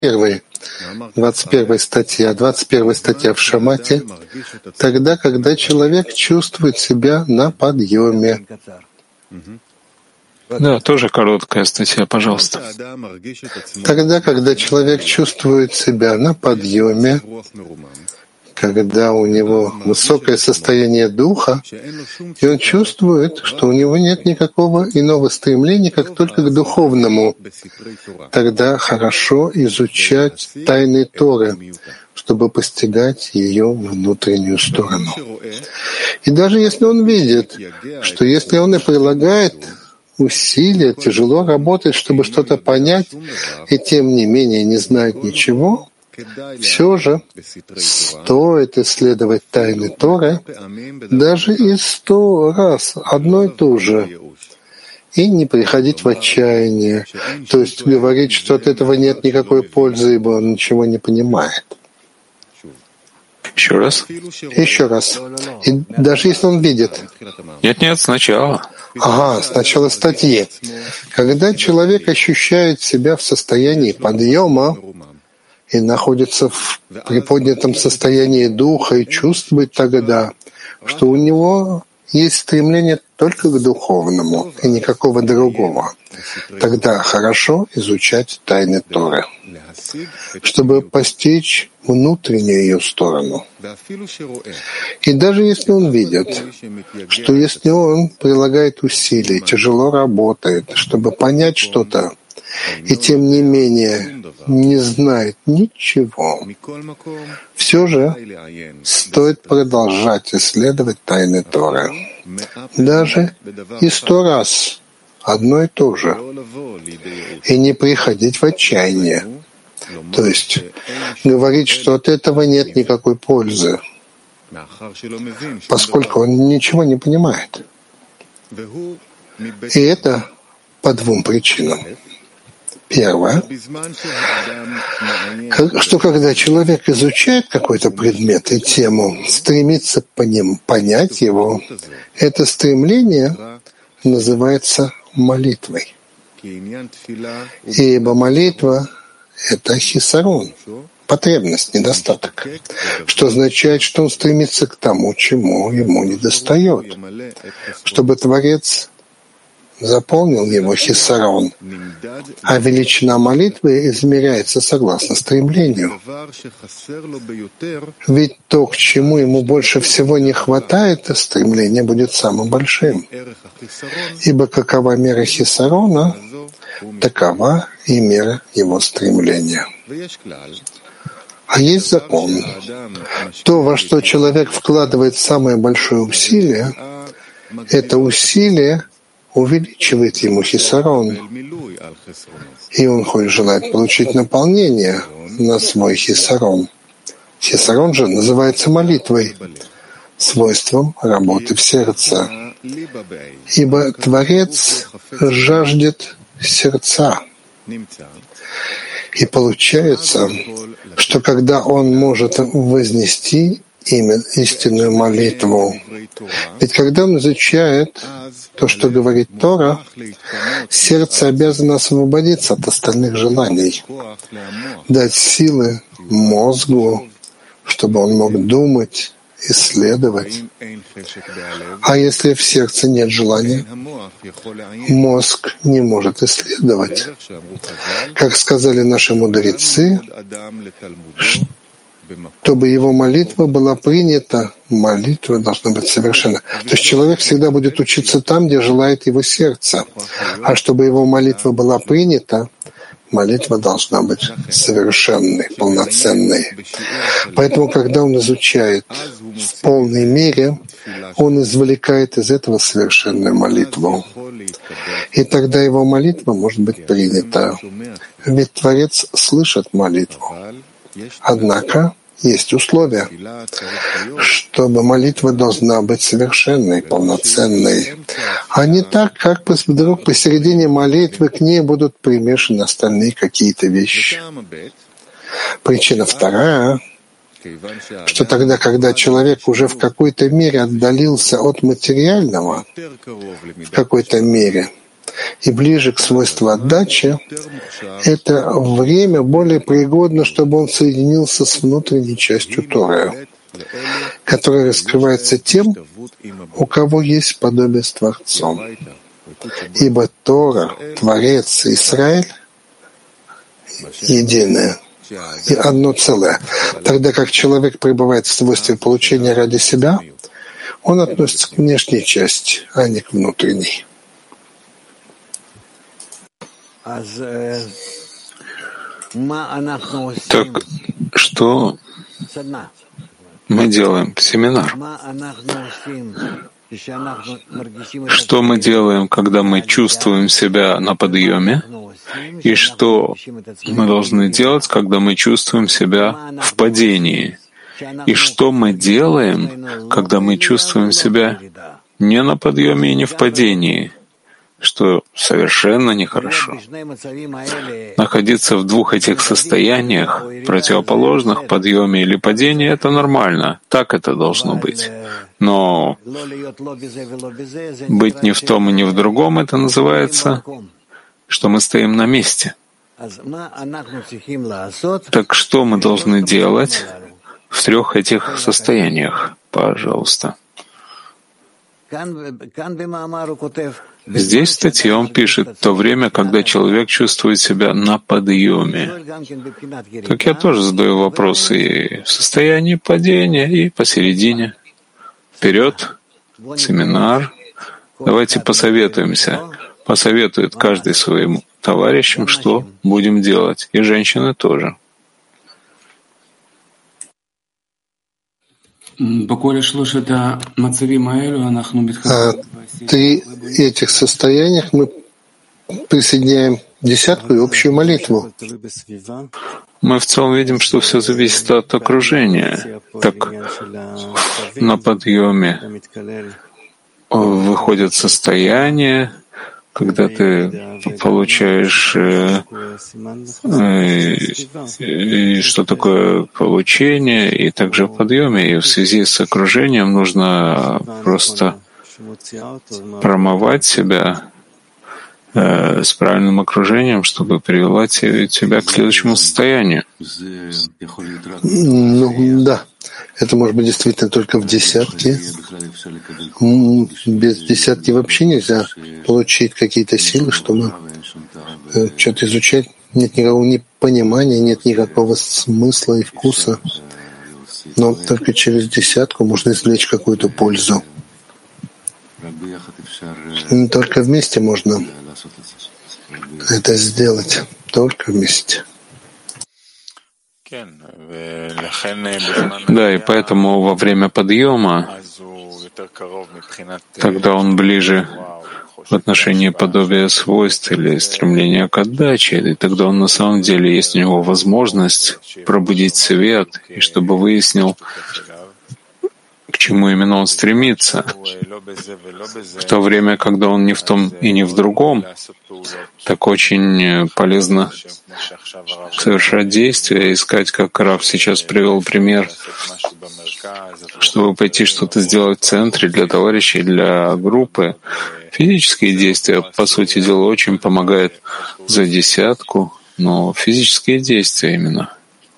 21 статья, 21 статья в Шамате, тогда, когда человек чувствует себя на подъеме. Да, тоже короткая статья, пожалуйста. Тогда, когда человек чувствует себя на подъеме, когда у него высокое состояние духа, и он чувствует, что у него нет никакого иного стремления, как только к духовному, тогда хорошо изучать тайны Торы, чтобы постигать ее внутреннюю сторону. И даже если он видит, что если он и прилагает усилия, тяжело работает, чтобы что-то понять, и тем не менее не знает ничего, все же стоит исследовать тайны Торы даже и 100 раз одно и то же, и не приходить в отчаяние, то есть говорить, что от этого нет никакой пользы, ибо он ничего не понимает. Еще раз? Еще раз. И даже если он видит. Нет, сначала. Ага, сначала статьи. Когда человек ощущает себя в состоянии подъема и находится в приподнятом состоянии духа и чувствует тогда, что у него есть стремление только к духовному и никакого другого, тогда хорошо изучать тайны Торы, чтобы постичь внутреннюю ее сторону. И даже если он видит, что если он прилагает усилия, тяжело работает, чтобы понять что-то, и тем не менее не знает ничего, все же стоит продолжать исследовать тайны Торы. Даже и 100 раз одно и то же. И не приходить в отчаяние. То есть говорить, что от этого нет никакой пользы, поскольку он ничего не понимает. И это по 2 причинам. Первое, что когда человек изучает какой-то предмет и тему, стремится по ним понять его, это стремление называется молитвой. Ибо молитва — это хисарон, потребность, недостаток, что означает, что он стремится к тому, чему ему недостает, чтобы Творец заполнил его хисарон, а величина молитвы измеряется согласно стремлению. Ведь то, к чему ему больше всего не хватает, стремление будет самым большим. Ибо какова мера хисарона, такова и мера его стремления. А есть закон. То, во что человек вкладывает самое большое усилие, это усилие увеличивает ему хисарон, и он желает получить наполнение на свой хисарон. Хисарон же называется молитвой, свойством работы в сердце. Ибо Творец жаждет сердца. И получается, что когда он может вознести именно истинную молитву, ведь когда он изучает то, что говорит Тора, сердце обязано освободиться от остальных желаний, дать силы мозгу, чтобы он мог думать, исследовать. А если в сердце нет желания, мозг не может исследовать. Как сказали наши мудрецы, чтобы его молитва была принята, молитва должна быть совершенна. То есть человек всегда будет учиться там, где желает его сердце. А чтобы его молитва была принята, молитва должна быть совершенной, полноценной. Поэтому, когда он изучает в полной мере, он извлекает из этого совершенную молитву. И тогда его молитва может быть принята. Ведь Творец слышит молитву. Однако есть условия, чтобы молитва должна быть совершенной, полноценной, а не так, как вдруг посередине молитвы к ней будут примешаны остальные какие-то вещи. Причина вторая, что тогда, когда человек уже в какой-то мере отдалился от материального, в какой-то мере, и ближе к свойству отдачи, это время более пригодно, чтобы он соединился с внутренней частью Торы, которая раскрывается тем, у кого есть подобие с Творцом. Ибо Тора, Творец и Израиль единое и одно целое. Тогда как человек пребывает в свойстве получения ради себя, он относится к внешней части, а не к внутренней. Так что мы делаем? Семинар. Что мы делаем, когда мы чувствуем себя на подъеме? И что мы должны делать, когда мы чувствуем себя в падении? И что мы делаем, когда мы чувствуем себя не на подъеме и не в падении? Что совершенно нехорошо. Находиться в двух этих состояниях, противоположных, подъеме или падении, это нормально. Так это должно быть. Но быть ни в том и ни в другом, это называется, что мы стоим на месте. Так что мы должны делать в трех этих состояниях? Пожалуйста. Здесь в статье он пишет «то время, когда человек чувствует себя на подъеме». Так я тоже задаю вопросы и в состоянии падения, и посередине. Вперед, семинар. Давайте посоветуемся. Посоветует каждый своим товарищам, что будем делать. И женщины тоже. Три этих состояниях мы присоединяем десятку и общую молитву. Мы в целом видим, что все зависит от окружения. Так на подъеме выходят состояния, когда ты получаешь, что такое получение, и также в подъеме, и в связи с окружением нужно просто промывать себя с правильным окружением, чтобы привела тебя к следующему состоянию. Ну да, это может быть действительно только в десятке. Без десятки вообще нельзя получить какие-то силы, чтобы что-то изучать. Нет никакого понимания, нет никакого смысла и вкуса. Но только через десятку можно извлечь какую-то пользу. Только вместе можно это сделать. Только вместе. Да, и поэтому во время подъема тогда он ближе в отношении подобия свойств или стремления к отдаче, и тогда он на самом деле есть у него возможность пробудить свет, и чтобы выяснил, к чему именно он стремится. В то время, когда он не в том и не в другом, так очень полезно совершать действия, искать, как Рав сейчас привел пример, чтобы пойти что-то сделать в центре для товарищей, для группы. Физические действия, по сути дела, очень помогают за десятку, но физические действия именно.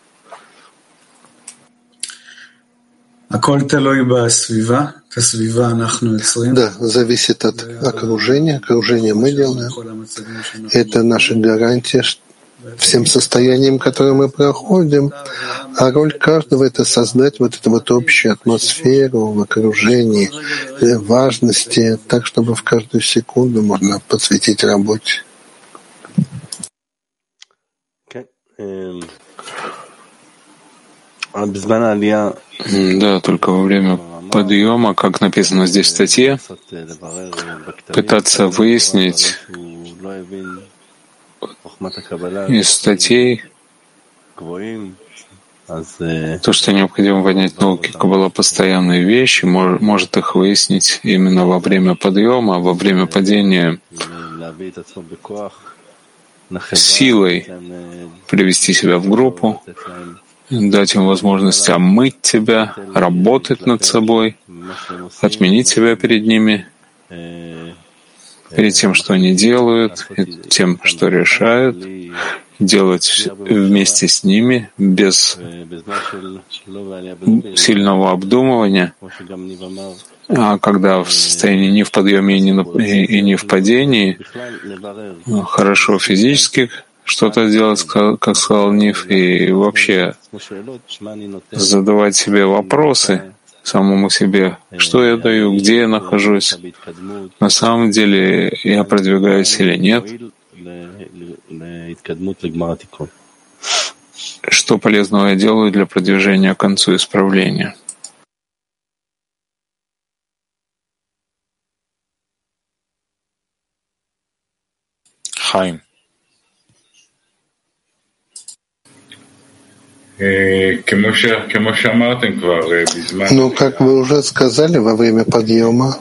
Да, зависит от окружения. Окружение мы делаем. Это наша гарантия всем состояниям, которые мы проходим. А роль каждого — это создать вот эту вот общую атмосферу в окружении, важности, так, чтобы в каждую секунду можно посвятить работе. Да, только во время подъема, как написано здесь в статье, пытаться выяснить из статей то, что необходимо понять науки Каббала постоянные вещи, может их выяснить именно во время подъема, а во время падения силой привести себя в группу, дать им возможность омыть тебя, работать над собой, отменить себя перед ними, перед тем, что они делают, и тем, что решают, делать вместе с ними без сильного обдумывания, а когда в состоянии не в подъеме и не в падении, хорошо физически что-то делать, как сказал Ниф, и вообще задавать себе вопросы самому себе, что я даю, где я нахожусь, на самом деле я продвигаюсь или нет, что полезного я делаю для продвижения к концу исправления. Хайм. Ну, как вы уже сказали, во время подъема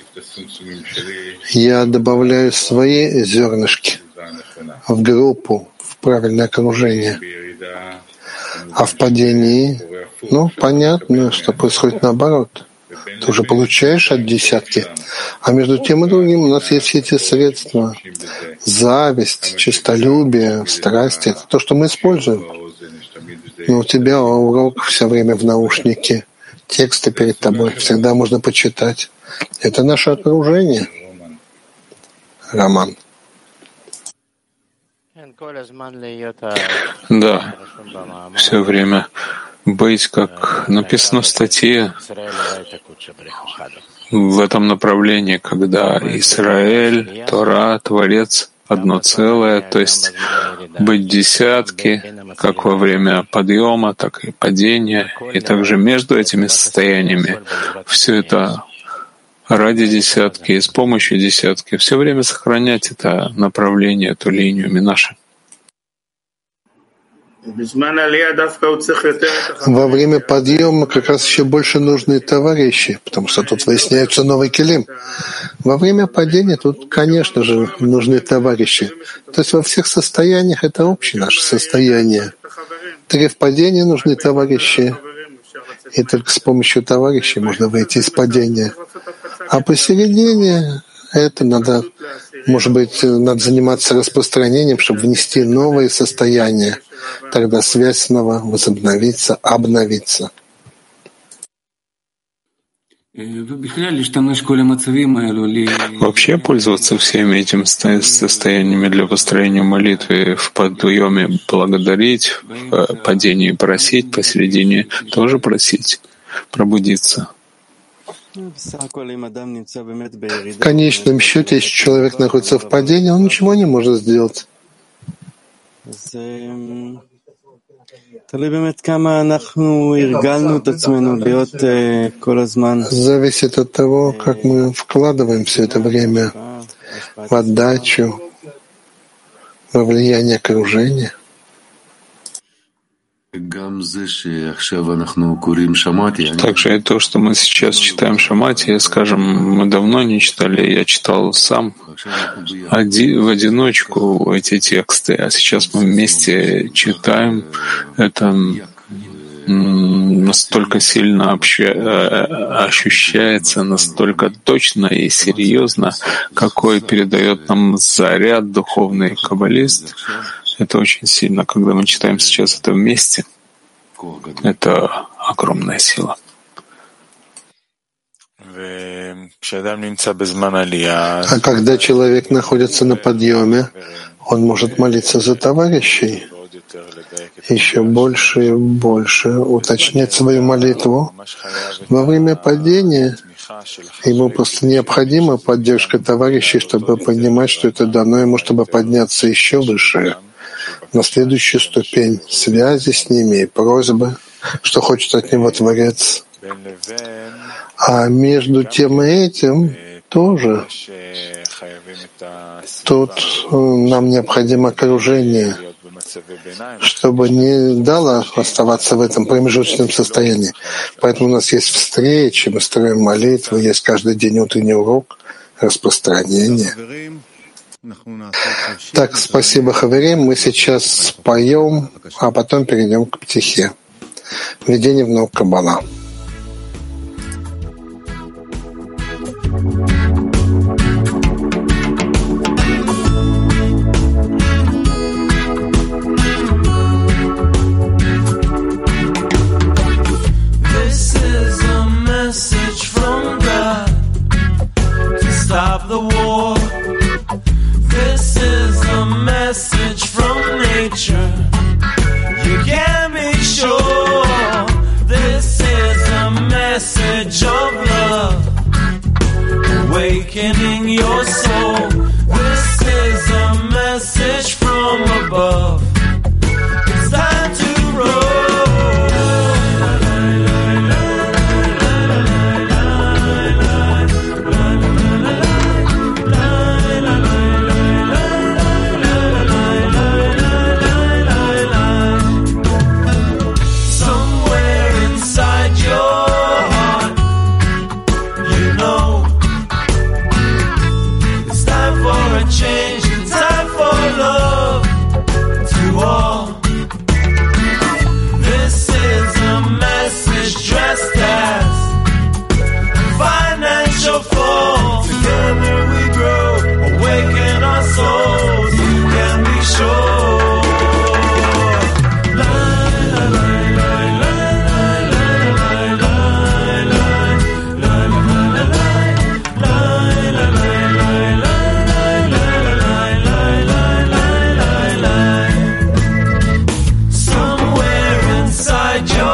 я добавляю свои зернышки в группу, в правильное окружение. А в падении, понятно, что происходит наоборот. Ты уже получаешь от десятки, а между тем и другим у нас есть все эти средства. Зависть, честолюбие, страсти — это то, что мы используем. Но у тебя урок все время в наушнике, тексты перед тобой, всегда можно почитать. Это наше окружение. Роман. Да, все время быть, как написано в статье, в этом направлении, когда Израиль, Тора, Творец — одно целое, то есть быть десятки, как во время подъема, так и падения, и также между этими состояниями. Все это ради десятки и с помощью десятки. Все время сохранять это направление, эту линию Минаши. Во время подъема как раз еще больше нужны товарищи, потому что тут выясняются новые келим. Во время падения тут, конечно же, нужны товарищи. То есть во всех состояниях это общее наше состояние. Только в падении нужны товарищи, и только с помощью товарищей можно выйти из падения. А посередине это надо, может быть, надо заниматься распространением, чтобы внести новые состояния. Тогда связь снова возобновится, обновится. Вообще пользоваться всеми этими состояниями для построения молитвы в подъеме благодарить, в падении просить, посередине тоже просить, пробудиться. В конечном счете, если человек находится в падении, он ничего не может сделать. Зависит от того, как мы вкладываем все это время в отдачу, во влияние окружения. Также и то, что мы сейчас читаем Шамати, скажем, мы давно не читали, я читал сам в одиночку эти тексты, а сейчас мы вместе читаем. Это настолько сильно ощущается, настолько точно и серьезно, какой передает нам заряд духовный каббалист. Это очень сильно, когда мы читаем сейчас это вместе. Это огромная сила. А когда человек находится на подъеме, он может молиться за товарищей, еще больше и больше уточнять свою молитву. Во время падения ему просто необходима поддержка товарищей, чтобы понимать, что это дано ему, чтобы подняться еще выше, на следующую ступень связи с ними и просьбы, что хочет от него Творец. А между тем и этим тоже тут нам необходимо окружение, чтобы не дало оставаться в этом промежуточном состоянии. Поэтому у нас есть встречи, мы строим молитвы, есть каждый день утренний урок, распространение. Так, спасибо, Хаверим. Мы сейчас споем, а потом перейдем к птихе. Введение в науку Каббала. awakening your soul. This is a message from above. It's time to roll. Somewhere inside your